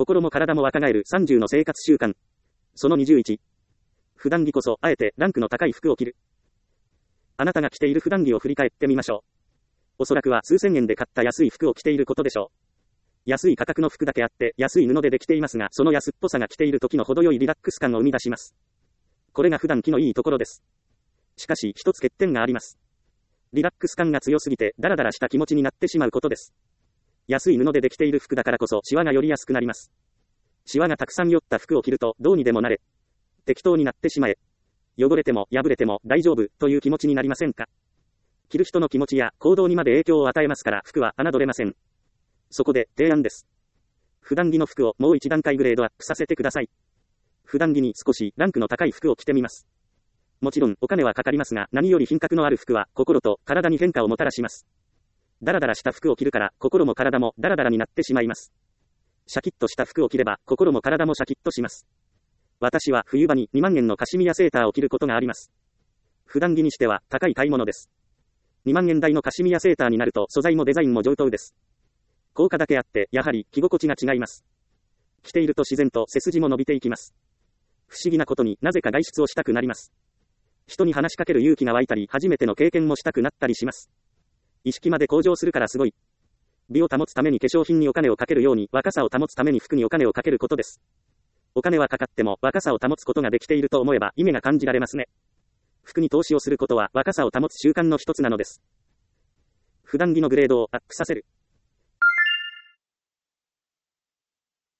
心も体も若返る30の生活習慣。その21。普段着こそ、あえてランクの高い服を着る。あなたが着ている普段着を振り返ってみましょう。おそらくは数千円で買った安い服を着ていることでしょう。安い価格の服だけあって、安い布でできていますが、その安っぽさが着ている時の程よいリラックス感を生み出します。これが普段着のいいところです。しかし、一つ欠点があります。リラックス感が強すぎて、ダラダラした気持ちになってしまうことです。安い布でできている服だからこそ、シワが寄りやすくなります。シワがたくさん寄った服を着ると、どうにでもなれ。適当になってしまえ。汚れても破れても大丈夫という気持ちになりませんか？着る人の気持ちや行動にまで影響を与えますから、服は侮れません。そこで、提案です。普段着の服をもう一段階グレードアップさせてください。普段着に少しランクの高い服を着てみます。もちろんお金はかかりますが、何より品格のある服は心と体に変化をもたらします。ダラダラした服を着るから心も体もダラダラになってしまいます。シャキッとした服を着れば心も体もシャキッとします。私は冬場に2万円のカシミヤセーターを着ることがあります。普段着にしては高い買い物です。2万円台のカシミヤセーターになると素材もデザインも上等です。効果だけあってやはり着心地が違います。着ていると自然と背筋も伸びていきます。不思議なことになぜか外出をしたくなります。人に話しかける勇気が湧いたり、初めての経験もしたくなったりします。意識まで向上するからすごい。美を保つために化粧品にお金をかけるように、若さを保つために服にお金をかけることです。お金はかかっても若さを保つことができていると思えば意味が感じられますね。服に投資をすることは若さを保つ習慣の一つなのです。普段着のグレードをアップさせる。